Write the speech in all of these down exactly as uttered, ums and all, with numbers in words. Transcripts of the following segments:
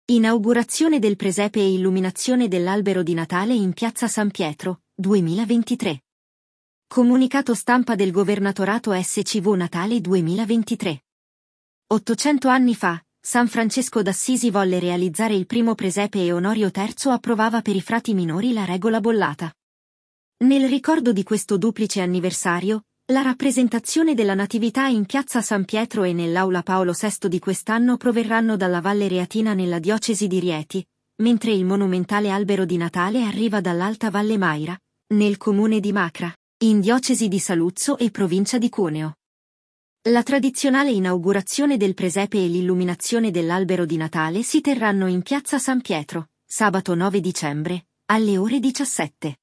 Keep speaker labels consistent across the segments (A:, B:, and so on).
A: Inaugurazione del presepe e illuminazione dell'albero di Natale in Piazza San Pietro, duemilaventitré. Comunicato stampa del Governatorato S C V Natale duemilaventitré. ottocento anni fa, San Francesco d'Assisi volle realizzare il primo presepe e Onorio terzo approvava per i frati minori la regola bollata. Nel ricordo di questo duplice anniversario, la rappresentazione della Natività in Piazza San Pietro e nell'Aula Paolo sesto di quest'anno proverranno dalla Valle Reatina nella diocesi di Rieti, mentre il monumentale albero di Natale arriva dall'Alta Valle Maira, nel comune di Macra, in diocesi di Saluzzo e provincia di Cuneo. La tradizionale inaugurazione del presepe e l'illuminazione dell'albero di Natale si terranno in Piazza San Pietro, sabato nove dicembre, alle ore diciassette.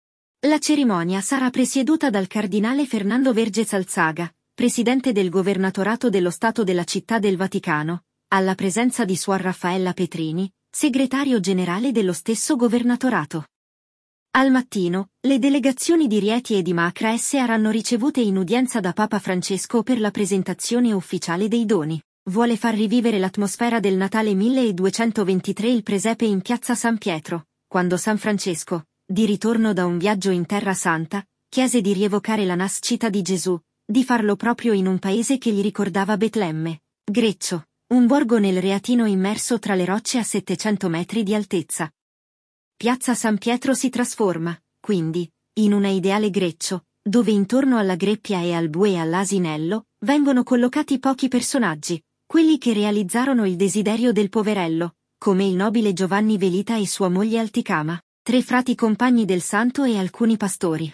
A: La cerimonia sarà presieduta dal cardinale Fernando Vergez Alzaga, presidente del Governatorato dello Stato della Città del Vaticano, alla presenza di Suor Raffaella Petrini, segretario generale dello stesso Governatorato. Al mattino, le delegazioni di Rieti e di Macra saranno ricevute in udienza da Papa Francesco per la presentazione ufficiale dei doni. Vuole far rivivere l'atmosfera del Natale milleduecentoventitré il presepe in Piazza San Pietro, quando San Francesco, di ritorno da un viaggio in Terra Santa, chiese di rievocare la nascita di Gesù, di farlo proprio in un paese che gli ricordava Betlemme, Greccio, un borgo nel Reatino immerso tra le rocce a settecento metri di altezza. Piazza San Pietro si trasforma, quindi, in una ideale Greccio, dove intorno alla greppia e al bue e all'asinello, vengono collocati pochi personaggi, quelli che realizzarono il desiderio del poverello, come il nobile Giovanni Velita e sua moglie Alticama, tre frati compagni del santo e alcuni pastori.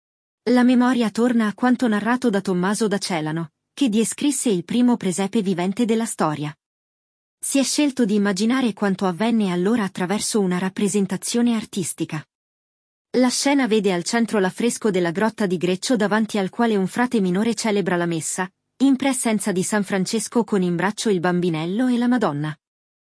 A: La memoria torna a quanto narrato da Tommaso da Celano, che descrisse il primo presepe vivente della storia. Si è scelto di immaginare quanto avvenne allora attraverso una rappresentazione artistica. La scena vede al centro l'affresco della grotta di Greccio davanti al quale un frate minore celebra la messa, in presenza di San Francesco con in braccio il bambinello e la Madonna.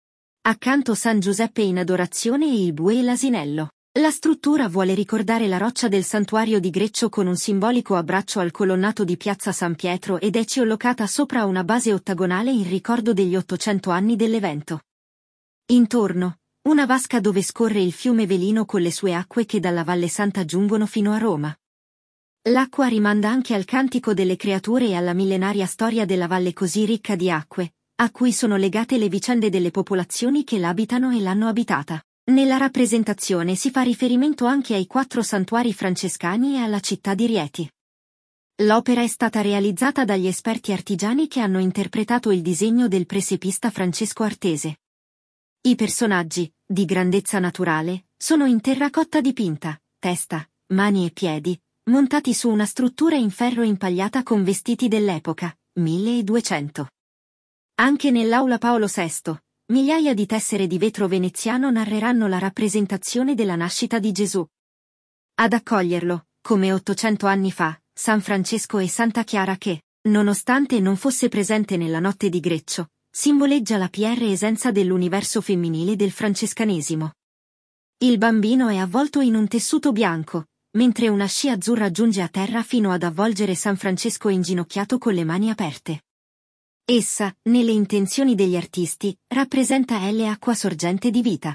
A: Accanto San Giuseppe in adorazione e il bue e l'asinello. La struttura vuole ricordare la roccia del santuario di Greccio con un simbolico abbraccio al colonnato di Piazza San Pietro ed è collocata sopra una base ottagonale in ricordo degli ottocento anni dell'evento. Intorno, una vasca dove scorre il fiume Velino con le sue acque che dalla Valle Santa giungono fino a Roma. L'acqua rimanda anche al cantico delle creature e alla millenaria storia della valle così ricca di acque, a cui sono legate le vicende delle popolazioni che l'abitano e l'hanno abitata. Nella rappresentazione si fa riferimento anche ai quattro santuari francescani e alla città di Rieti. L'opera è stata realizzata dagli esperti artigiani che hanno interpretato il disegno del presepista Francesco Artese. I personaggi, di grandezza naturale, sono in terracotta dipinta, testa, mani e piedi, montati su una struttura in ferro impagliata con vestiti dell'epoca, milleduecento. Anche nell'Aula Paolo sesto, migliaia di tessere di vetro veneziano narreranno la rappresentazione della nascita di Gesù. Ad accoglierlo, come ottocento anni fa, San Francesco e Santa Chiara che, nonostante non fosse presente nella notte di Greccio, simboleggia la P R essenza dell'universo femminile del francescanesimo. Il bambino è avvolto in un tessuto bianco, mentre una scia azzurra giunge a terra fino ad avvolgere San Francesco inginocchiato con le mani aperte. Essa, nelle intenzioni degli artisti, rappresenta l'acqua sorgente di vita.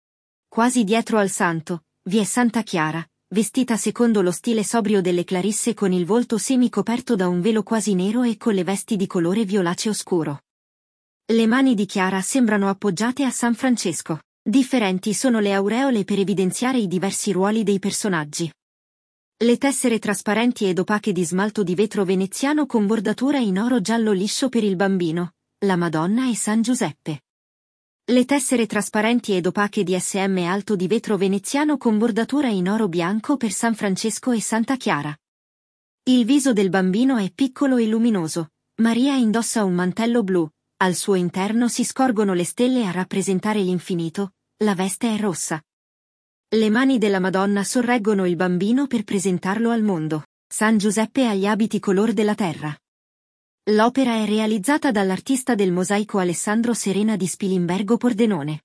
A: Quasi dietro al santo, vi è Santa Chiara, vestita secondo lo stile sobrio delle Clarisse con il volto semicoperto da un velo quasi nero e con le vesti di colore violaceo scuro. Le mani di Chiara sembrano appoggiate a San Francesco. Differenti sono le aureole per evidenziare i diversi ruoli dei personaggi. Le tessere trasparenti ed opache di smalto di vetro veneziano con bordatura in oro giallo liscio per il bambino, la Madonna e San Giuseppe. Le tessere trasparenti ed opache di S M alto di vetro veneziano con bordatura in oro bianco per San Francesco e Santa Chiara. Il viso del bambino è piccolo e luminoso. Maria indossa un mantello blu, al suo interno si scorgono le stelle a rappresentare l'infinito, la veste è rossa. Le mani della Madonna sorreggono il bambino per presentarlo al mondo. San Giuseppe ha gli abiti color della terra. L'opera è realizzata dall'artista del mosaico Alessandro Serena di Spilimbergo Pordenone.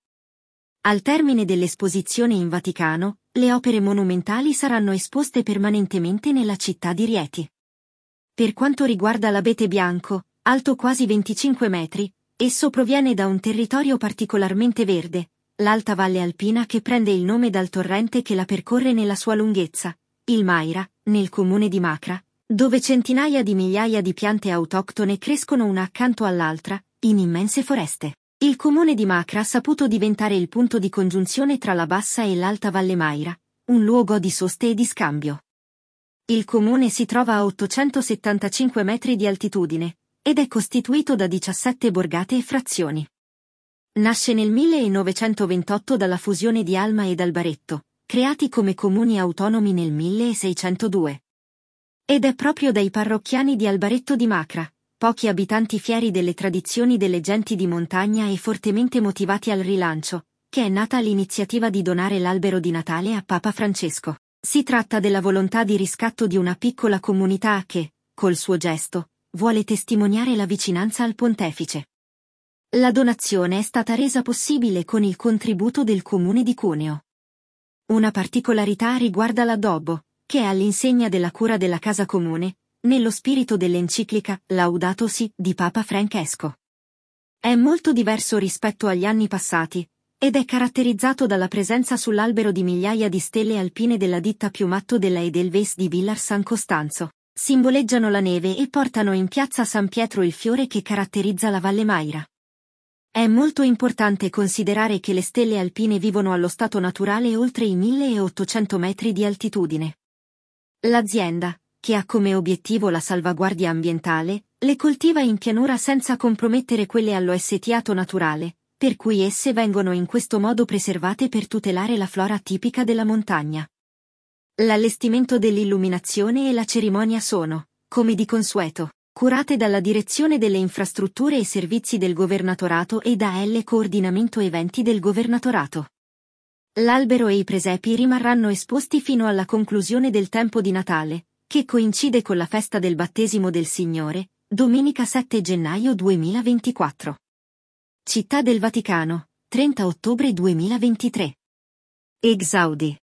A: Al termine dell'esposizione in Vaticano, le opere monumentali saranno esposte permanentemente nella città di Rieti. Per quanto riguarda l'abete bianco, alto quasi venticinque metri, Esso proviene da un territorio particolarmente verde, l'Alta Valle Alpina, che prende il nome dal torrente che la percorre nella sua lunghezza, il Maira, nel comune di Macra, dove centinaia di migliaia di piante autoctone crescono una accanto all'altra, in immense foreste. Il comune di Macra ha saputo diventare il punto di congiunzione tra la bassa e l'Alta Valle Maira, un luogo di soste e di scambio. Il comune si trova a ottocentosettantacinque metri di altitudine, ed è costituito da diciassette borgate e frazioni. Nasce nel millenovecentoventotto dalla fusione di Alma ed Albaretto, creati come comuni autonomi nel milleseicentodue. Ed è proprio dai parrocchiani di Albaretto di Macra, pochi abitanti fieri delle tradizioni delle genti di montagna e fortemente motivati al rilancio, che è nata l'iniziativa di donare l'albero di Natale a Papa Francesco. Si tratta della volontà di riscatto di una piccola comunità che, col suo gesto, vuole testimoniare la vicinanza al Pontefice. La donazione è stata resa possibile con il contributo del Comune di Cuneo. Una particolarità riguarda l'addobbo, che è all'insegna della cura della casa comune, nello spirito dell'enciclica Laudato Si di Papa Francesco. È molto diverso rispetto agli anni passati, ed è caratterizzato dalla presenza sull'albero di migliaia di stelle alpine della ditta Piumatto della Edelweiss di Villar San Costanzo. Simboleggiano la neve e portano in piazza San Pietro il fiore che caratterizza la Valle Maira. È molto importante considerare che le stelle alpine vivono allo stato naturale oltre i milleottocento metri di altitudine. L'azienda, che ha come obiettivo la salvaguardia ambientale, le coltiva in pianura senza compromettere quelle allo stato naturale, per cui esse vengono in questo modo preservate per tutelare la flora tipica della montagna. L'allestimento dell'illuminazione e la cerimonia sono, come di consueto, curate dalla Direzione delle Infrastrutture e Servizi del Governatorato e da L Coordinamento Eventi del Governatorato. L'albero e i presepi rimarranno esposti fino alla conclusione del tempo di Natale, che coincide con la festa del battesimo del Signore, domenica sette gennaio duemilaventiquattro. Città del Vaticano, trenta ottobre duemilaventitré. Exaudi.